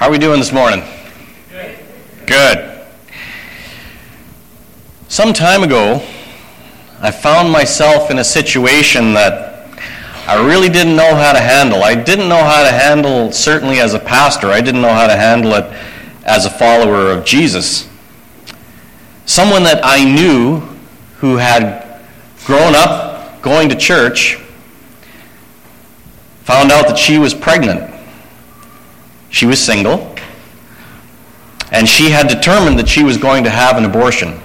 How are we doing this morning? Good. Some time ago, I found myself in a situation that I really didn't know how to handle. I didn't know how to handle, certainly as a pastor, I didn't know how to handle it as a follower of Jesus. Someone that I knew who had grown up going to church found out that she was pregnant. She was single, and she had determined that she was going to have an abortion.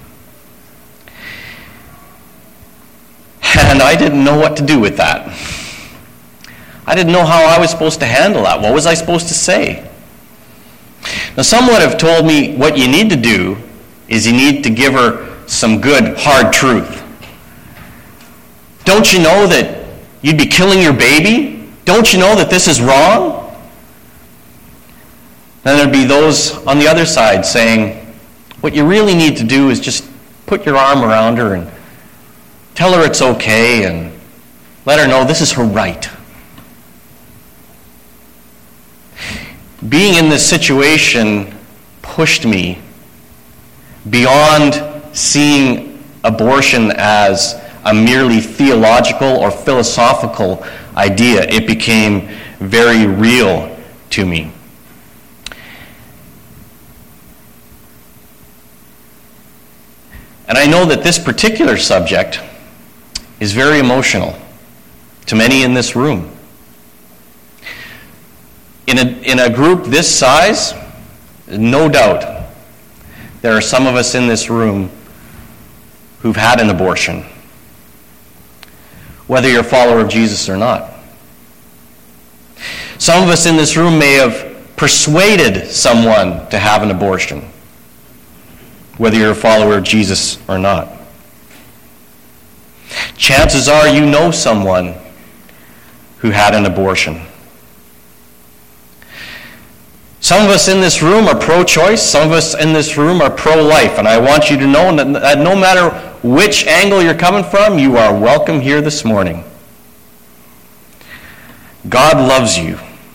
And I didn't know what to do with that. I didn't know how I was supposed to handle that. What was I supposed to say? Now, some would have told me what you need to do is you need to give her some good, hard truth. Don't you know that you'd be killing your baby? Don't you know that this is wrong? Then there'd be those on the other side saying, what you really need to do is just put your arm around her and tell her it's okay and let her know this is her right. Being in this situation pushed me beyond seeing abortion as a merely theological or philosophical idea. It became very real to me. And I know that this particular subject is very emotional to many in this room. In a group this size, no doubt, there are some of us in this room who've had an abortion, whether you're a follower of Jesus or not. Some of us in this room may have persuaded someone to have an abortion, whether you're a follower of Jesus or not. Chances are you know someone who had an abortion. Some of us in this room are pro-choice. Some of us in this room are pro-life. And I want you to know that no matter which angle you're coming from, you are welcome here this morning. God loves you.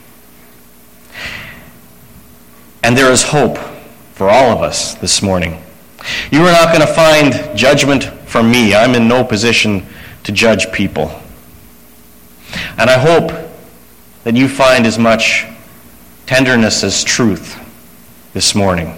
And there is hope for all of us this morning. You are not going to find judgment from me. I'm in no position to judge people. And I hope that you find as much tenderness as truth this morning.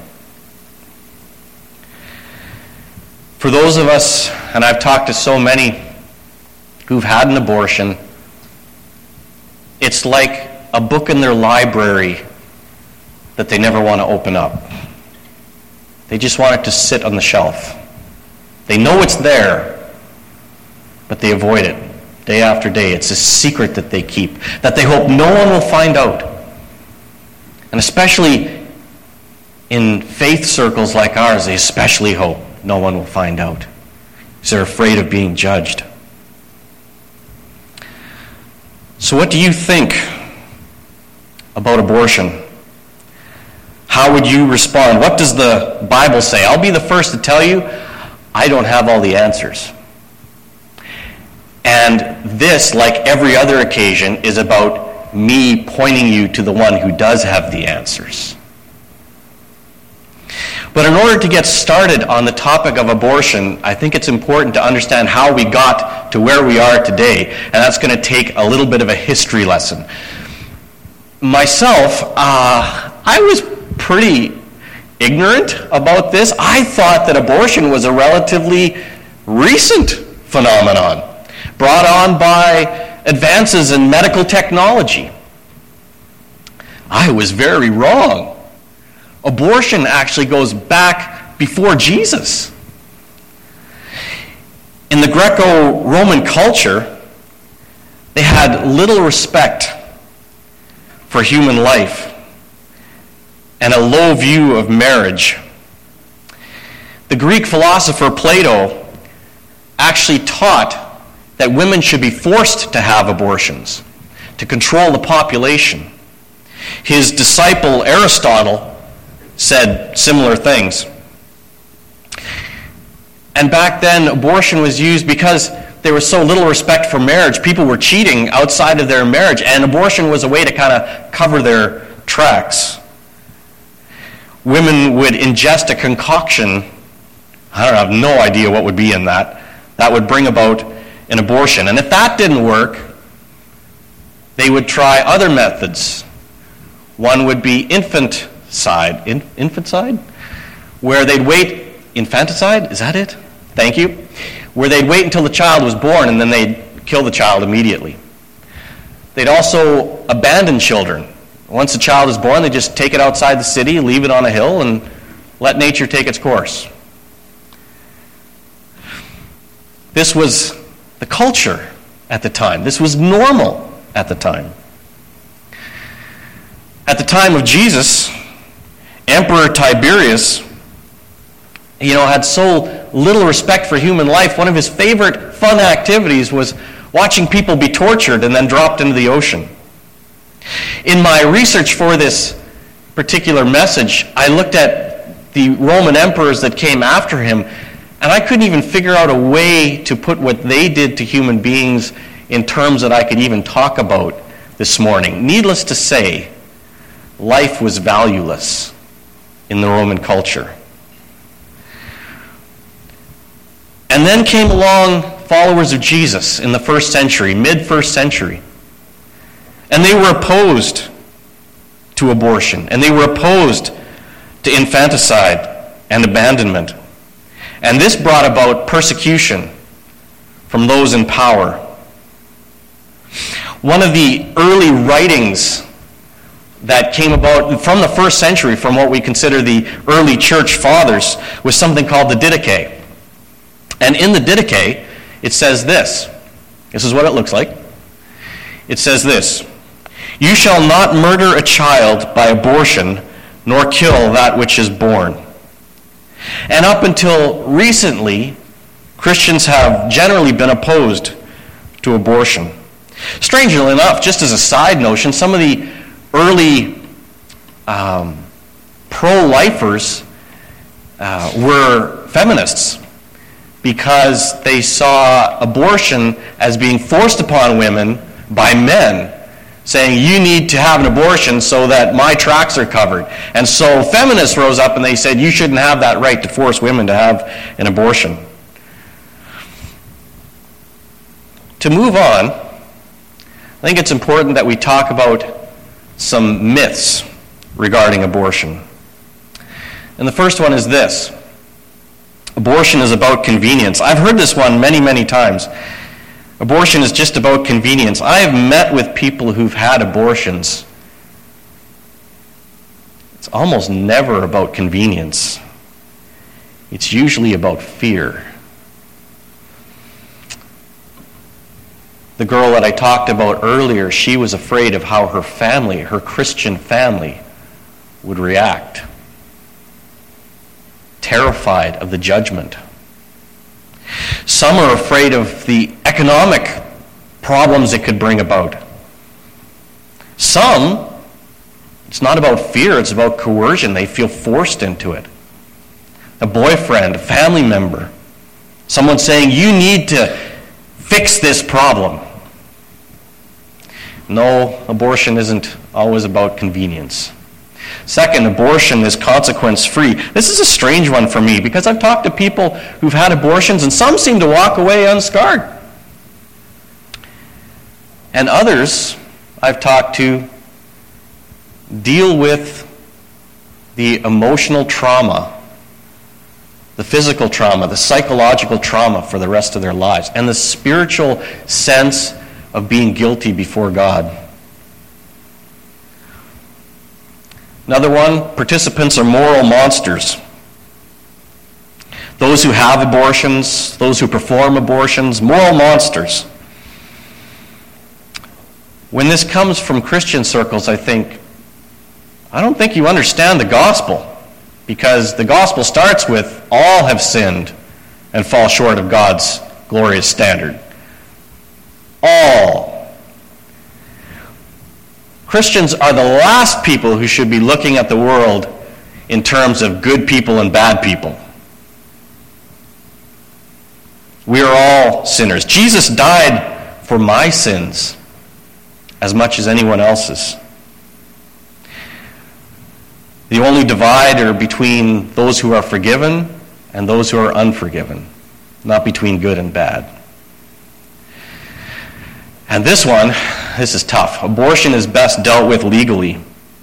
For those of us, and I've talked to so many who've had an abortion, it's like a book in their library that they never want to open up. They just want it to sit on the shelf. They know it's there, but they avoid it day after day. It's a secret that they keep, that they hope no one will find out. And especially in faith circles like ours, they especially hope no one will find out, because they're afraid of being judged. So what do you think about abortion? How would you respond? What does the Bible say? I'll be the first to tell you, I don't have all the answers. And this, like every other occasion, is about me pointing you to the one who does have the answers. But in order to get started on the topic of abortion, I think it's important to understand how we got to where we are today. And that's going to take a little bit of a history lesson. Myself, I was pretty ignorant about this. I thought that abortion was a relatively recent phenomenon brought on by advances in medical technology. I was very wrong. Abortion actually goes back before Jesus. In the Greco-Roman culture, they had little respect for human life and a low view of marriage. The Greek philosopher Plato actually taught that women should be forced to have abortions to control the population. His disciple Aristotle said similar things. And back then, abortion was used because there was so little respect for marriage. People were cheating outside of their marriage, and abortion was a way to kind of cover their tracks. women would ingest a concoction. I have no idea what would be in that. That would bring about an abortion. And if that didn't work, they would try other methods. One would be infanticide. Infanticide? Where they'd wait. Infanticide? Is that it? Thank you. Where they'd wait until the child was born and then they'd kill the child immediately. They'd also abandon children. Once a child is born, they just take it outside the city, leave it on a hill, and let nature take its course. This was the culture at the time. This was normal at the time. At the time of Jesus, Emperor Tiberius, had so little respect for human life. One of his favorite fun activities was watching people be tortured and then dropped into the ocean. In my research for this particular message, I looked at the Roman emperors that came after him, and I couldn't even figure out a way to put what they did to human beings in terms that I could even talk about this morning. Needless to say, life was valueless in the Roman culture. And then came along followers of Jesus in the first century, mid-first century. And they were opposed to abortion. And they were opposed to infanticide and abandonment. And this brought about persecution from those in power. One of the early writings that came about from the first century, from what we consider the early church fathers, was something called the Didache. And in the Didache, it says this. This is what it looks like. It says this: "You shall not murder a child by abortion, nor kill that which is born." And up until recently, Christians have generally been opposed to abortion. Strangely enough, just as a side notion, some of the early pro-lifers were feminists, because they saw abortion as being forced upon women by men, saying, you need to have an abortion so that my tracks are covered. And so feminists rose up and they said, you shouldn't have that right to force women to have an abortion. To move on, I think it's important that we talk about some myths regarding abortion. And the first one is this: abortion is about convenience. I've heard this one many, many times. Abortion is just about convenience. I have met with people who've had abortions. It's almost never about convenience. It's usually about fear. The girl that I talked about earlier, she was afraid of how her family, her Christian family, would react. Terrified of the judgment. Some are afraid of the economic problems it could bring about. Some, it's not about fear, it's about coercion. They feel forced into it. A boyfriend, a family member, someone saying, you need to fix this problem. No, abortion isn't always about convenience. Second, abortion is consequence-free. This is a strange one for me because I've talked to people who've had abortions and some seem to walk away unscarred. And others I've talked to deal with the emotional trauma, the physical trauma, the psychological trauma for the rest of their lives, and the spiritual sense of being guilty before God. Another one, participants are moral monsters. Those who have abortions, those who perform abortions, moral monsters. When this comes from Christian circles, I don't think you understand the gospel, because the gospel starts with all have sinned and fall short of God's glorious standard. All. Christians are the last people who should be looking at the world in terms of good people and bad people. We are all sinners. Jesus died for my sins as much as anyone else's. The only divide are between those who are forgiven and those who are unforgiven, not between good and bad. And this is tough. Abortion is best dealt with legally.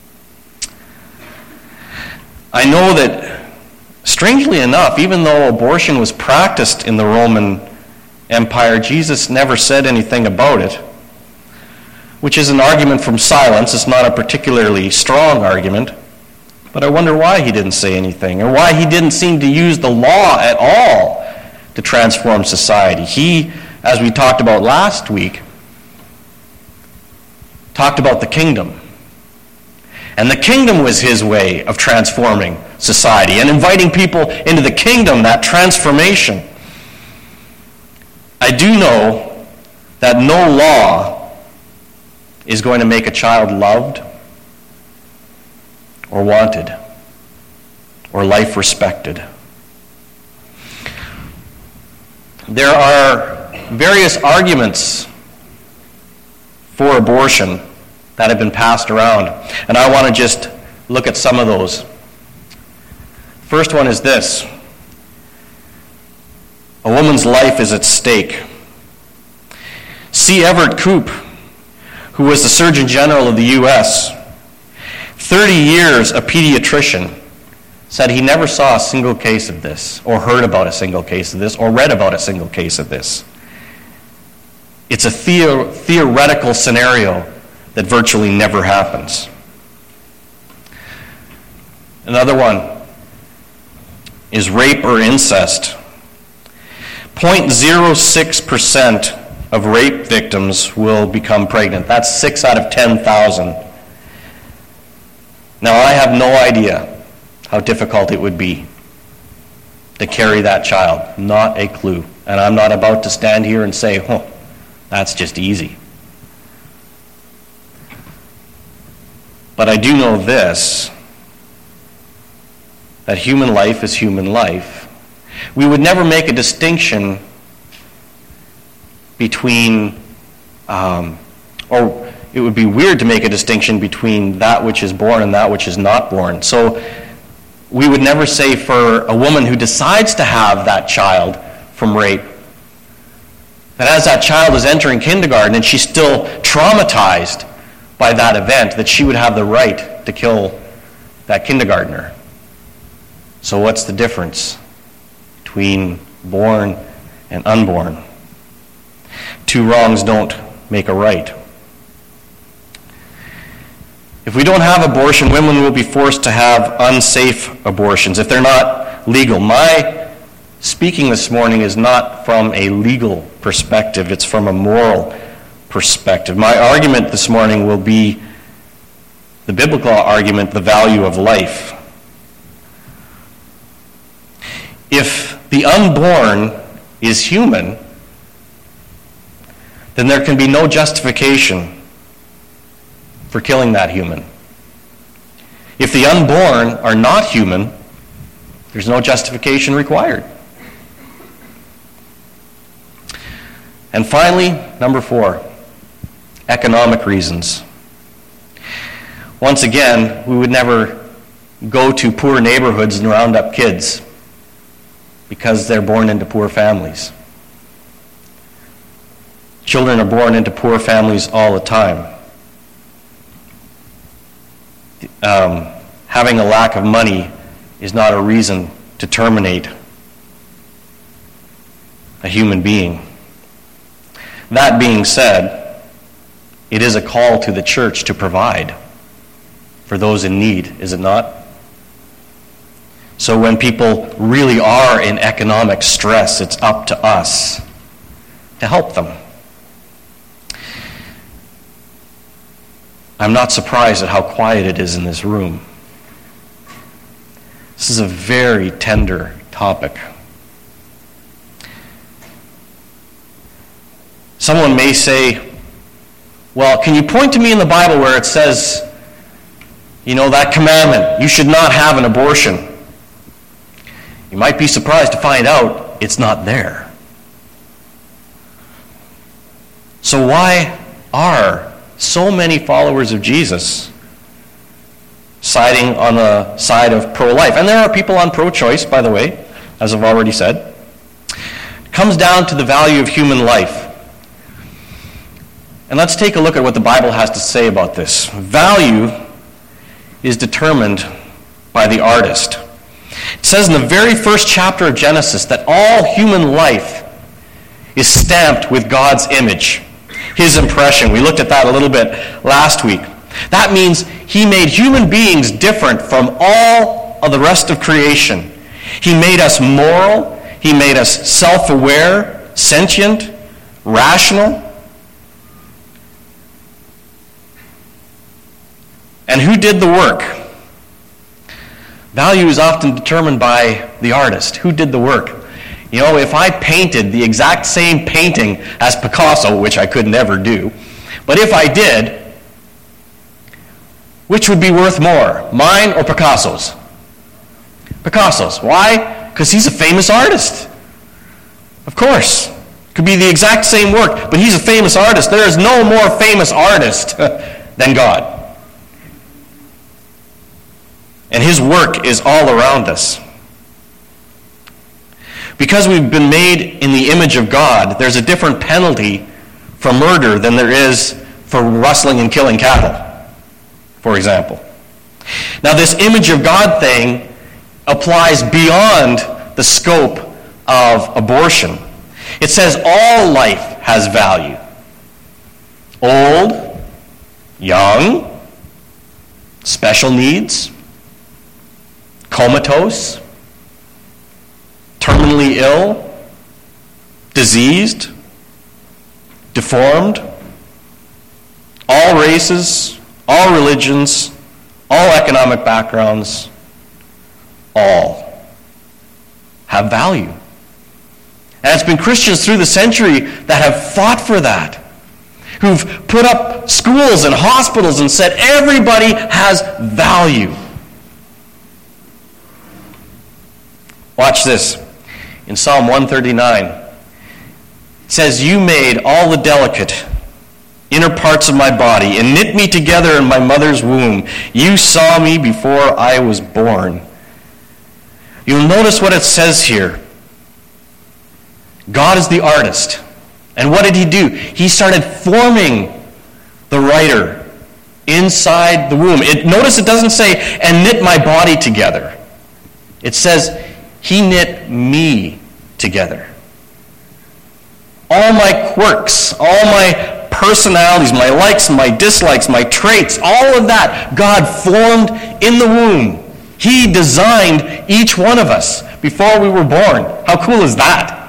I know that, strangely enough, even though abortion was practiced in the Roman Empire, Jesus never said anything about it, which is an argument from silence. It's not a particularly strong argument, but I wonder why he didn't say anything, or why he didn't seem to use the law at all to transform society. He, as we talked about last week, talked about the kingdom. And the kingdom was his way of transforming society and inviting people into the kingdom, that transformation. I do know that no law is going to make a child loved or wanted or life respected. There are various arguments for abortion that have been passed around, and I want to just look at some of those. First one is this: a woman's life is at stake. C. Everett Koop, who was the Surgeon General of the U.S., 30 years a pediatrician, said he never saw a single case of this, or heard about a single case of this, or read about a single case of this. It's a theoretical scenario that virtually never happens. Another one is rape or incest. 0.06% of rape victims will become pregnant. That's 6 out of 10,000. Now, I have no idea how difficult it would be to carry that child. Not a clue. And I'm not about to stand here and say, that's just easy. But I do know this, that human life is human life. We would never make a distinction between, or it would be weird to make a distinction between that which is born and that which is not born. So we would never say for a woman who decides to have that child from rape, that as that child is entering kindergarten and she's still traumatized by that event, that she would have the right to kill that kindergartner. So what's the difference between born and unborn? Two wrongs don't make a right. If we don't have abortion, women will be forced to have unsafe abortions if they're not legal. My speaking this morning is not from a legal perspective, it's from a moral perspective. My argument this morning will be the biblical argument, the value of life. If the unborn is human, then there can be no justification for killing that human. If the unborn are not human, there's no justification required. And finally, number 4, economic reasons. Once again, we would never go to poor neighborhoods and round up kids because they're born into poor families. Children are born into poor families all the time. Having a lack of money is not a reason to terminate a human being. That being said, it is a call to the church to provide for those in need, is it not? So when people really are in economic stress, it's up to us to help them. I'm not surprised at how quiet it is in this room. This is a very tender topic. Someone may say, well, can you point to me in the Bible where it says, that commandment, you should not have an abortion? You might be surprised to find out it's not there. So why are so many followers of Jesus siding on the side of pro-life. And there are people on pro-choice, by the way, as I've already said. It comes down to the value of human life. And let's take a look at what the Bible has to say about this. Value is determined by the artist. It says in the very first chapter of Genesis that all human life is stamped with God's image, his impression. We looked at that a little bit last week. That means he made human beings different from all of the rest of creation. He made us moral. He made us self-aware, sentient, rational. And who did the work? Value is often determined by the artist. Who did the work? You know, if I painted the exact same painting as Picasso, which I could never do, but if I did, which would be worth more, mine or Picasso's? Picasso's. Why? Because he's a famous artist. Of course. It could be the exact same work, but he's a famous artist. There is no more famous artist than God. And his work is all around us. Because we've been made in the image of God, there's a different penalty for murder than there is for rustling and killing cattle, for example. Now, this image of God thing applies beyond the scope of abortion. It says all life has value. Old, young, special needs, comatose, terminally ill, diseased, deformed, all races, all religions, all economic backgrounds, all have value. And it's been Christians through the century that have fought for that, who've put up schools and hospitals and said everybody has value. Watch this. In Psalm 139, it says, "You made all the delicate inner parts of my body and knit me together in my mother's womb. You saw me before I was born." You'll notice what it says here. God is the artist. And what did he do? He started forming the writer inside the womb. Notice it doesn't say, "and knit my body together." It says, he knit me together. All my quirks, all my personalities, my likes, my dislikes, my traits, all of that, God formed in the womb. He designed each one of us before we were born. How cool is that?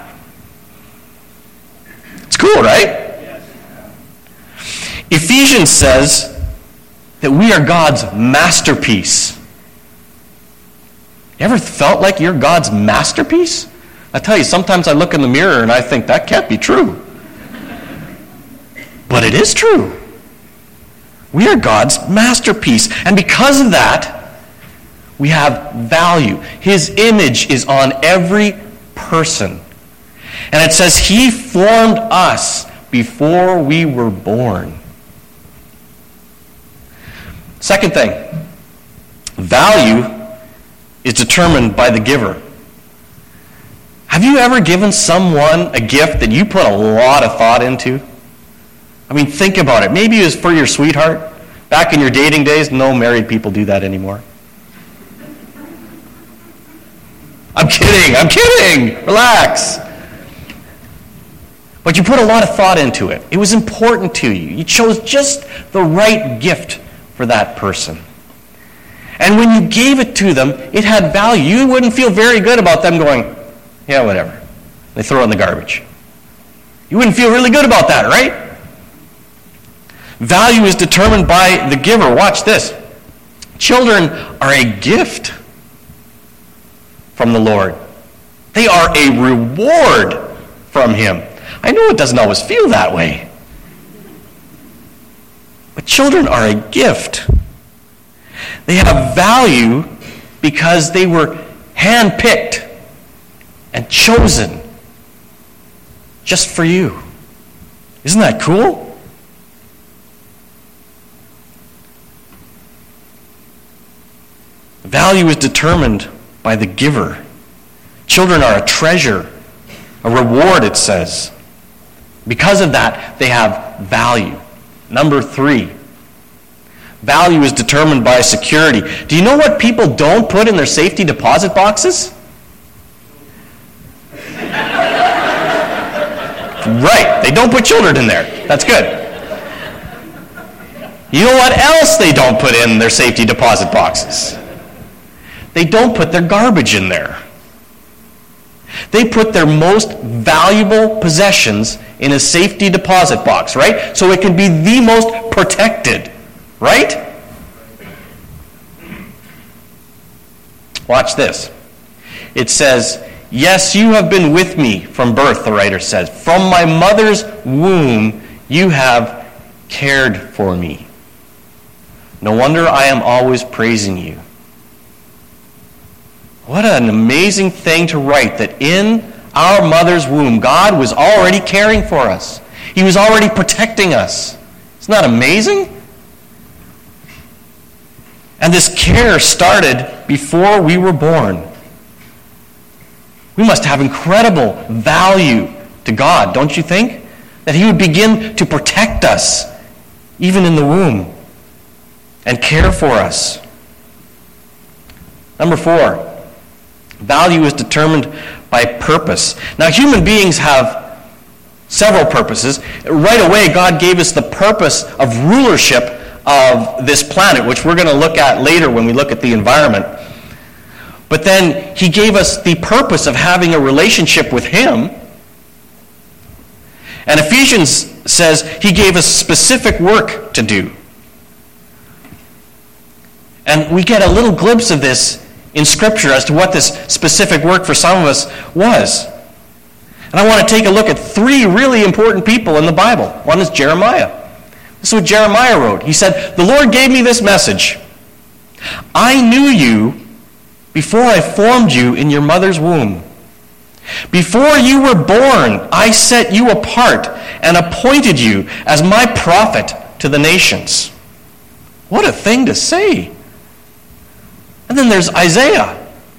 It's cool, right? Yes. Ephesians says that we are God's masterpiece. You ever felt like you're God's masterpiece? I tell you, sometimes I look in the mirror and I think, that can't be true. But it is true. We are God's masterpiece. And because of that, we have value. His image is on every person. And it says he formed us before we were born. Second thing, value is determined by the giver. Have you ever given someone a gift that you put a lot of thought into? I mean, think about it. Maybe it was for your sweetheart. Back in your dating days, no married people do that anymore. I'm kidding. Relax. But you put a lot of thought into it. It was important to you. You chose just the right gift for that person. And when you gave it to them, it had value. You wouldn't feel very good about them going, yeah, whatever. They throw it in the garbage. You wouldn't feel really good about that, right? Value is determined by the giver. Watch this. Children are a gift from the Lord. They are a reward from him. I know it doesn't always feel that way. But children are a gift. They have value because they were handpicked and chosen just for you. Isn't that cool? Value is determined by the giver. Children are a treasure, a reward, it says. Because of that, they have value. Number 3, value is determined by security. Do you know what people don't put in their safety deposit boxes? Right, they don't put children in there. That's good. You know what else they don't put in their safety deposit boxes? They don't put their garbage in there. They put their most valuable possessions in a safety deposit box, right? So it can be the most protected, right? Watch this. It says, "Yes, you have been with me from birth," the writer says. "From my mother's womb, you have cared for me. No wonder I am always praising you." What an amazing thing to write, that in our mother's womb, God was already caring for us. He was already protecting us. Isn't that amazing? And this care started before we were born. We must have incredible value to God, don't you think? That He would begin to protect us, even in the womb, and care for us. Number 4, value is determined by purpose. Now, human beings have several purposes. Right away, God gave us the purpose of rulership of this planet, which we're going to look at later when we look at the environment. But then He gave us the purpose of having a relationship with Him. And Ephesians says He gave us specific work to do. And we get a little glimpse of this in Scripture as to what this specific work for some of us was. And I want to take a look at 3 really important people in the Bible. One is Jeremiah. This is what Jeremiah wrote. He said, "The Lord gave me this message. I knew you before I formed you in your mother's womb. Before you were born, I set you apart and appointed you as my prophet to the nations." What a thing to say. And then there's Isaiah.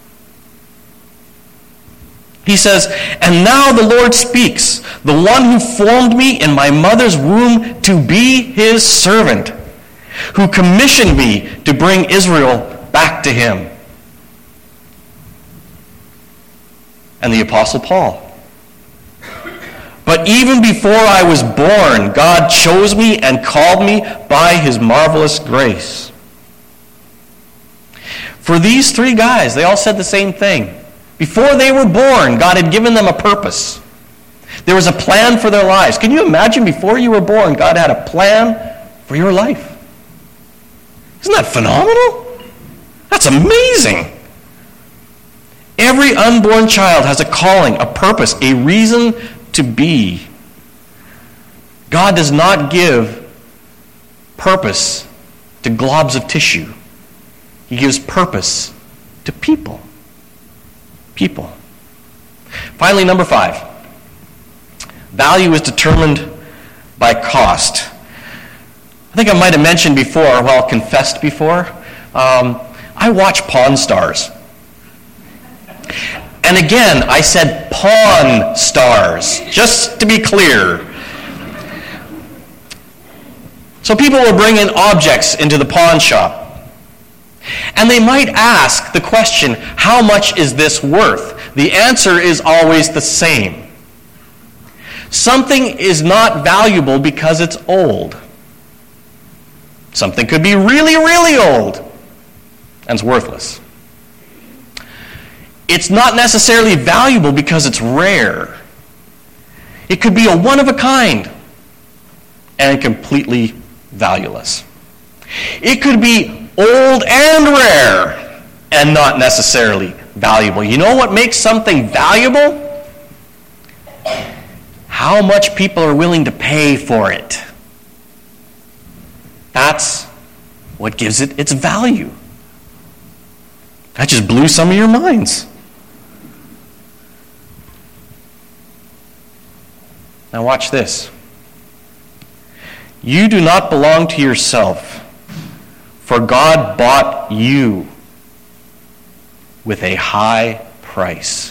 He says, "And now the Lord speaks, the one who formed me in my mother's womb to be His servant, who commissioned me to bring Israel back to Him." And the Apostle Paul. "But even before I was born, God chose me and called me by His marvelous grace." For these 3 guys, they all said the same thing. Before they were born, God had given them a purpose. There was a plan for their lives. Can you imagine, before you were born, God had a plan for your life? Isn't that phenomenal? That's amazing. Every unborn child has a calling, a purpose, a reason to be. God does not give purpose to globs of tissue. He gives purpose to people. People. Finally, number 5. Value is determined by cost. I think I might have mentioned before, confessed before, I watch Pawn Stars. And again, I said Pawn Stars, just to be clear. So people will bring in objects into the pawn shop. And they might ask the question, how much is this worth? The answer is always the same. Something is not valuable because it's old. Something could be really, really old and it's worthless. It's not necessarily valuable because it's rare. It could be a one-of-a-kind and completely valueless. It could be old and rare and not necessarily valuable. You know what makes something valuable? How much people are willing to pay for it. That's what gives it its value. That just blew some of your minds. Now watch this. You do not belong to yourself, for God bought you with a high price.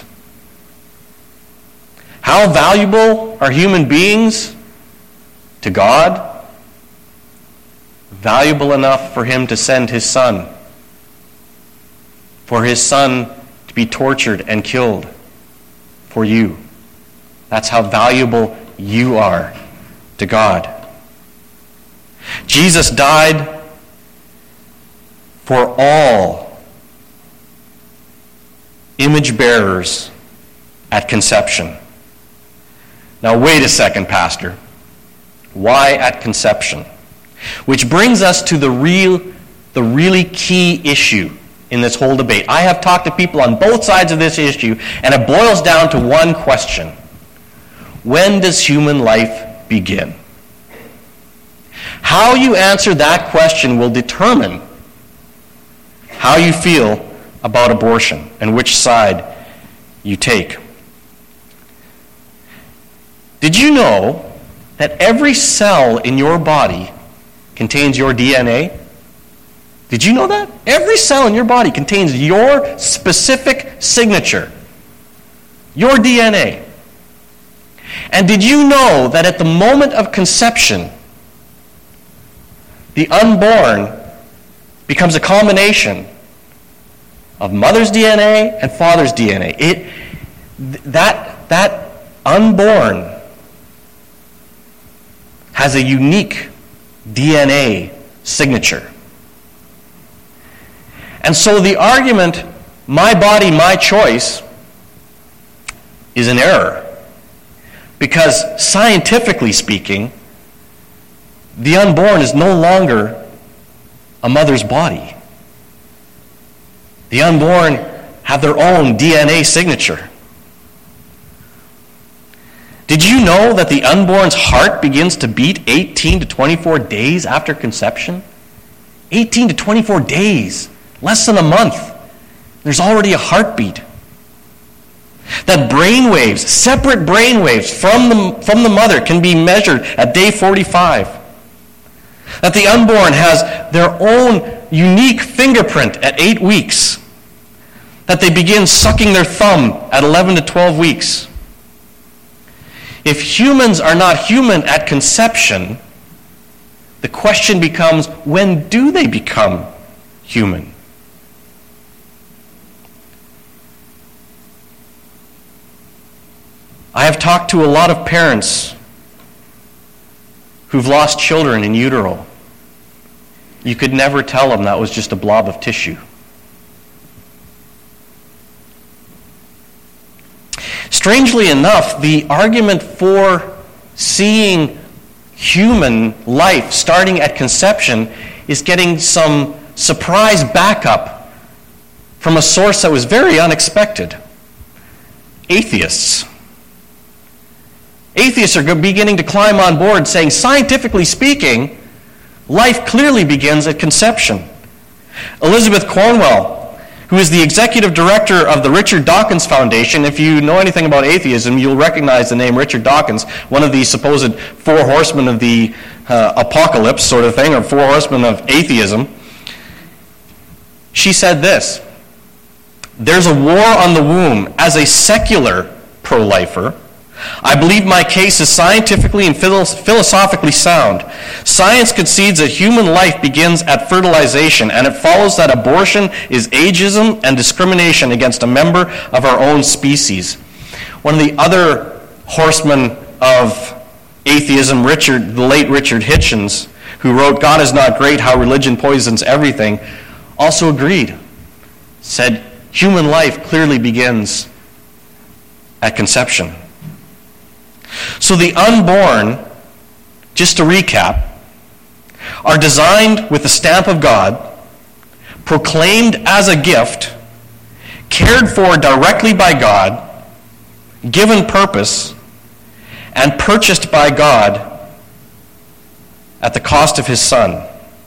How valuable are human beings to God? Valuable enough for him to send his son, for his son to be tortured and killed for you. That's how valuable you are to God. Jesus died for all image bearers at conception. Now wait a second, Pastor. Why at conception? Which brings us to the really key issue in this whole debate. I have talked to people on both sides of this issue, and it boils down to one question. When does human life begin? How you answer that question will determine how you feel about abortion and which side you take. Did you know that every cell in your body contains your DNA? Did you know that? Every cell in your body contains your specific signature, your DNA. And did you know that at the moment of conception, the unborn becomes a combination of mother's DNA and father's DNA? That unborn has a unique DNA signature. And so the argument, my body, my choice, is an error. Because scientifically speaking, the unborn is no longer a mother's body. The unborn have their own DNA signature. Did you know that the unborn's heart begins to beat 18 to 24 days after conception? 18 to 24 days, less than a month. There's already a heartbeat. That brain waves, separate brain waves from the mother can be measured at day 45. That the unborn has their own unique fingerprint at 8 weeks. That they begin sucking their thumb at 11 to 12 weeks. If humans are not human at conception, the question becomes, when do they become human? I have talked to a lot of parents who've lost children in utero. You could never tell them that was just a blob of tissue. Strangely enough, the argument for seeing human life starting at conception is getting some surprise backup from a source that was very unexpected. Atheists. Atheists are beginning to climb on board saying, scientifically speaking, life clearly begins at conception. Elizabeth Cornwell, who is the executive director of the Richard Dawkins Foundation. If you know anything about atheism, you'll recognize the name Richard Dawkins, one of the supposed four horsemen of the apocalypse sort of thing, or four horsemen of atheism. She said this: "There's a war on the womb. As a secular pro-lifer, I believe my case is scientifically and philosophically sound. Science concedes that human life begins at fertilization, and it follows that abortion is ageism and discrimination against a member of our own species." One of the other horsemen of atheism, the late Richard Hitchens, who wrote God is Not Great, How Religion Poisons Everything, also agreed. Said human life clearly begins at conception. So the unborn, just to recap, are designed with the stamp of God, proclaimed as a gift, cared for directly by God, given purpose, and purchased by God at the cost of his Son.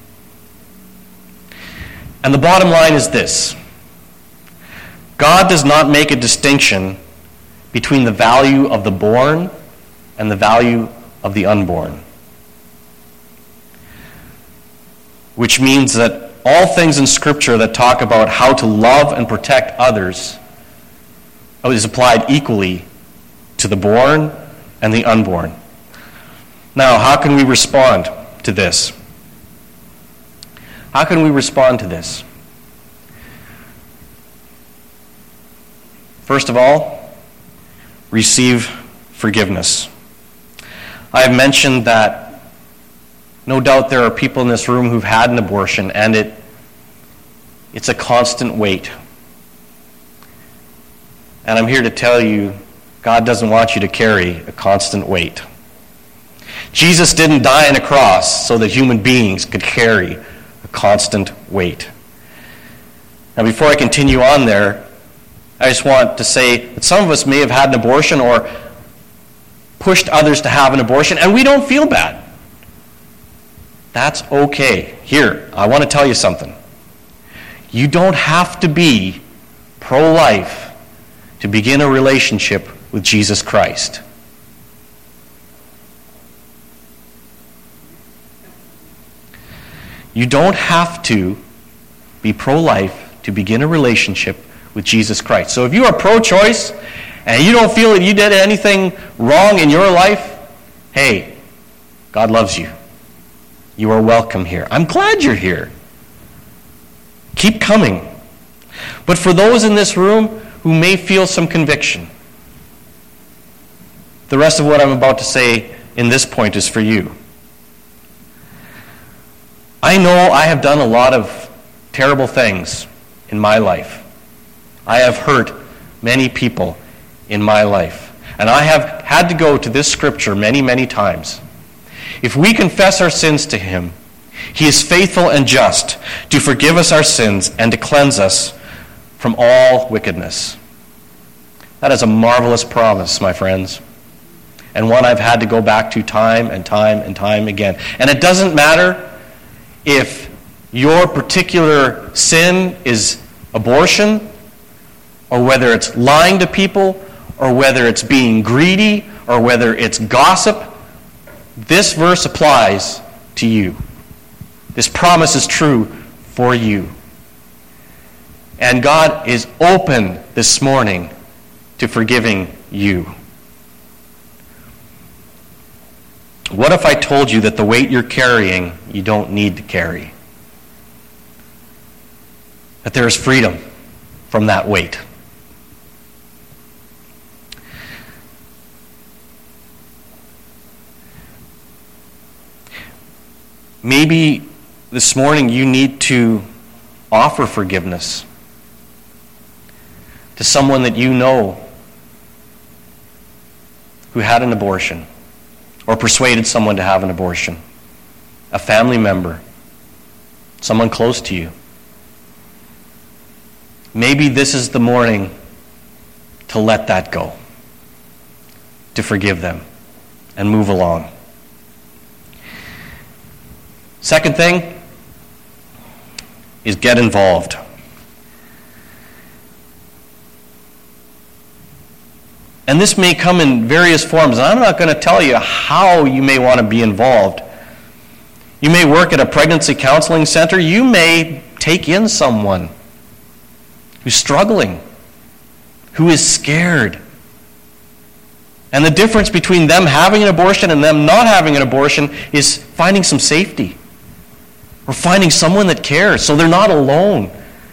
And the bottom line is this: God does not make a distinction between the value of the born and the value of the unborn. Which means that all things in Scripture that talk about how to love and protect others is applied equally to the born and the unborn. Now, how can we respond to this? How can we respond to this? First of all, receive forgiveness. I have mentioned that no doubt there are people in this room who've had an abortion, and it's a constant weight. And I'm here to tell you, God doesn't want you to carry a constant weight. Jesus didn't die on a cross so that human beings could carry a constant weight. Now, before I continue on there, I just want to say that some of us may have had an abortion or pushed others to have an abortion, and we don't feel bad. That's okay. Here, I want to tell you something. You don't have to be pro-life to begin a relationship with Jesus Christ. You don't have to be pro-life to begin a relationship with Jesus Christ. So if you are pro-choice and you don't feel that you did anything wrong in your life, hey, God loves you. You are welcome here. I'm glad you're here. Keep coming. But for those in this room who may feel some conviction, the rest of what I'm about to say in this point is for you. I know I have done a lot of terrible things in my life. I have hurt many people in my life. And I have had to go to this scripture many, many times. If we confess our sins to Him, He is faithful and just to forgive us our sins and to cleanse us from all wickedness. That is a marvelous promise, my friends, and one I've had to go back to time and time and time again. And it doesn't matter if your particular sin is abortion, or whether it's lying to people, or whether it's being greedy, or whether it's gossip. This verse applies to you. This promise is true for you. And God is open this morning to forgiving you. What if I told you that the weight you're carrying, you don't need to carry? That there is freedom from that weight. Maybe this morning you need to offer forgiveness to someone that you know who had an abortion or persuaded someone to have an abortion, a family member, someone close to you. Maybe this is the morning to let that go, to forgive them and move along. Second thing is get involved. And this may come in various forms, and I'm not going to tell you how you may want to be involved. You may work at a pregnancy counseling center. You may take in someone who's struggling, who is scared. And the difference between them having an abortion and them not having an abortion is finding some safety, or finding someone that cares so they're not alone.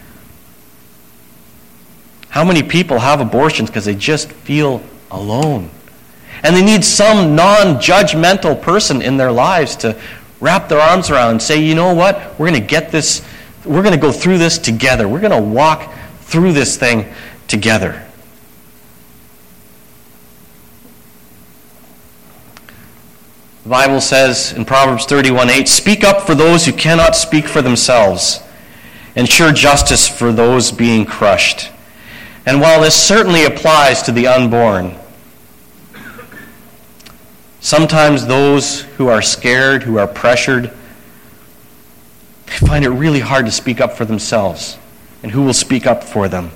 How many people have abortions because they just feel alone? And they need some non-judgmental person in their lives to wrap their arms around and say, you know what, we're going to get this, we're going to go through this together. We're going to walk through this thing together. The Bible says in Proverbs 31:8, speak up for those who cannot speak for themselves. Ensure justice for those being crushed. And while this certainly applies to the unborn, sometimes those who are scared, who are pressured, they find it really hard to speak up for themselves. And who will speak up for them?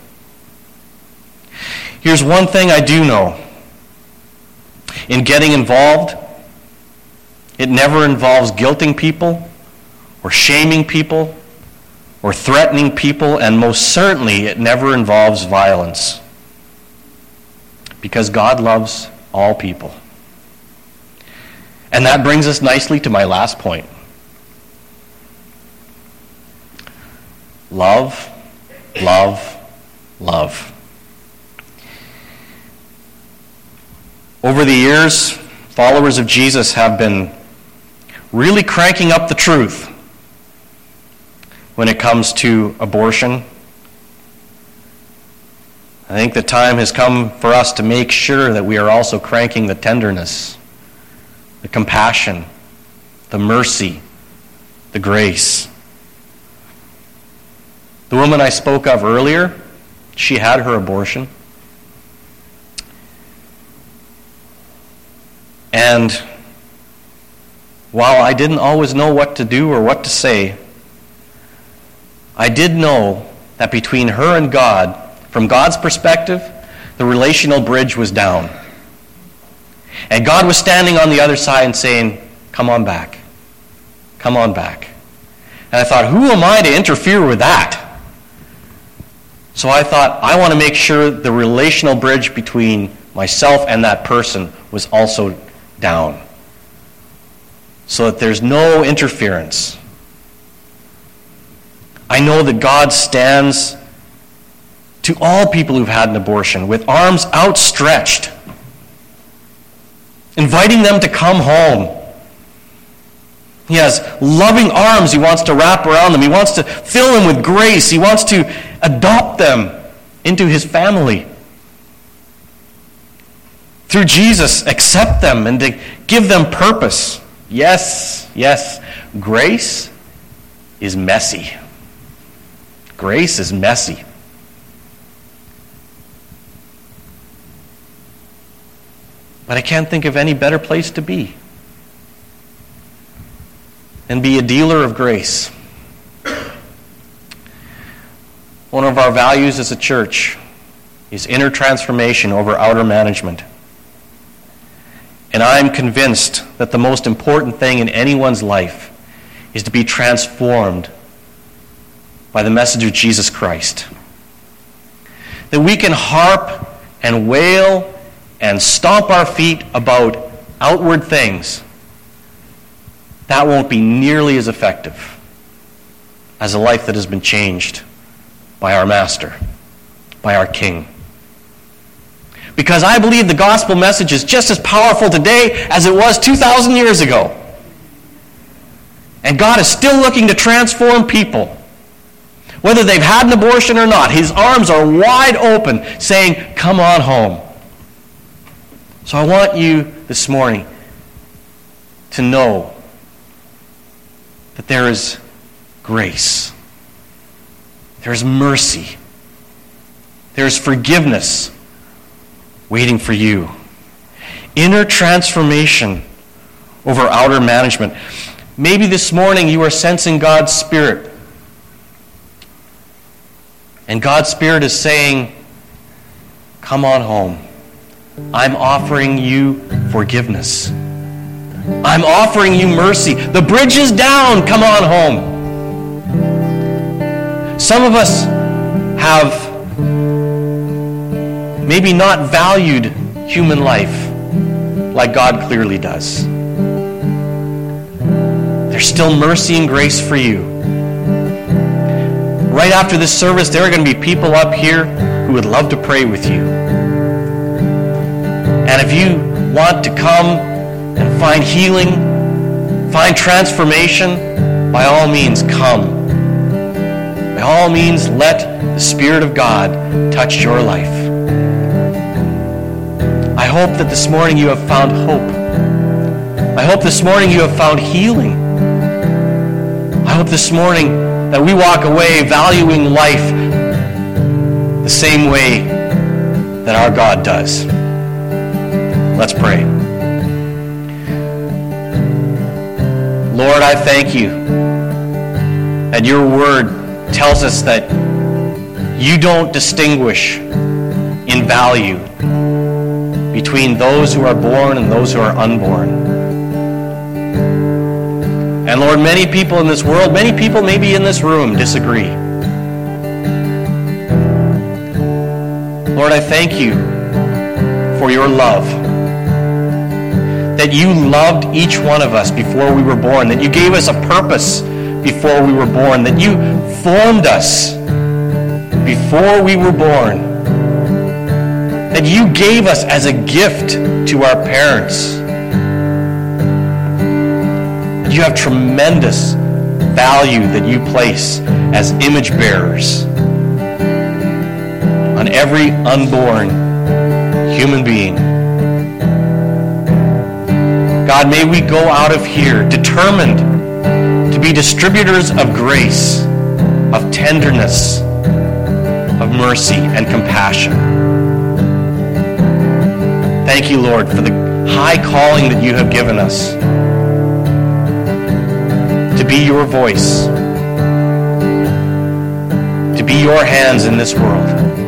Here's one thing I do know. In getting involved, it never involves guilting people or shaming people or threatening people, and most certainly it never involves violence. Because God loves all people. And that brings us nicely to my last point. Love, love, love. Over the years, followers of Jesus have been really cranking up the truth when it comes to abortion. I think the time has come for us to make sure that we are also cranking the tenderness, the compassion, the mercy, the grace. The woman I spoke of earlier, she had her abortion. And while I didn't always know what to do or what to say, I did know that between her and God, from God's perspective, the relational bridge was down. And God was standing on the other side and saying, come on back. Come on back. And I thought, who am I to interfere with that? So I thought, I want to make sure the relational bridge between myself and that person was also down, so that there's no interference. I know that God stands to all people who've had an abortion with arms outstretched, inviting them to come home. He has loving arms he wants to wrap around them. He wants to fill them with grace. He wants to adopt them into his family. Through Jesus, accept them and to give them purpose. Yes, yes, grace is messy. Grace is messy. But I can't think of any better place to be than be a dealer of grace. One of our values as a church is inner transformation over outer management. And I'm convinced that the most important thing in anyone's life is to be transformed by the message of Jesus Christ. That we can harp and wail and stomp our feet about outward things. That won't be nearly as effective as a life that has been changed by our Master, by our King. Because I believe the gospel message is just as powerful today as it was 2,000 years ago. And God is still looking to transform people. Whether they've had an abortion or not, his arms are wide open, saying, come on home. So I want you this morning to know that there is grace. There is mercy. There is forgiveness waiting for you. Inner transformation over outer management. Maybe this morning you are sensing God's Spirit. And God's Spirit is saying, come on home. I'm offering you forgiveness. I'm offering you mercy. The bridge is down. Come on home. Some of us have maybe not valued human life like God clearly does. There's still mercy and grace for you. Right after this service, there are going to be people up here who would love to pray with you. And if you want to come and find healing, find transformation, by all means come. By all means, let the Spirit of God touch your life. I hope that this morning you have found hope. I hope this morning you have found healing. I hope this morning that we walk away valuing life the same way that our God does. Let's pray. Lord, I thank you that your word tells us that you don't distinguish in value between those who are born and those who are unborn. And Lord, many people in this world, many people maybe in this room disagree. Lord, I thank you for your love. That you loved each one of us before we were born. That you gave us a purpose before we were born. That you formed us before we were born. That you gave us as a gift to our parents. That you have tremendous value that you place as image bearers on every unborn human being. God, may we go out of here determined to be distributors of grace, of tenderness, of mercy and compassion. Thank you, Lord, for the high calling that you have given us to be your voice, to be your hands in this world.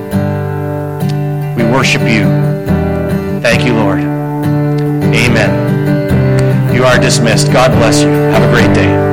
We worship you. Thank you, Lord. Amen. You are dismissed. God bless you. Have a great day.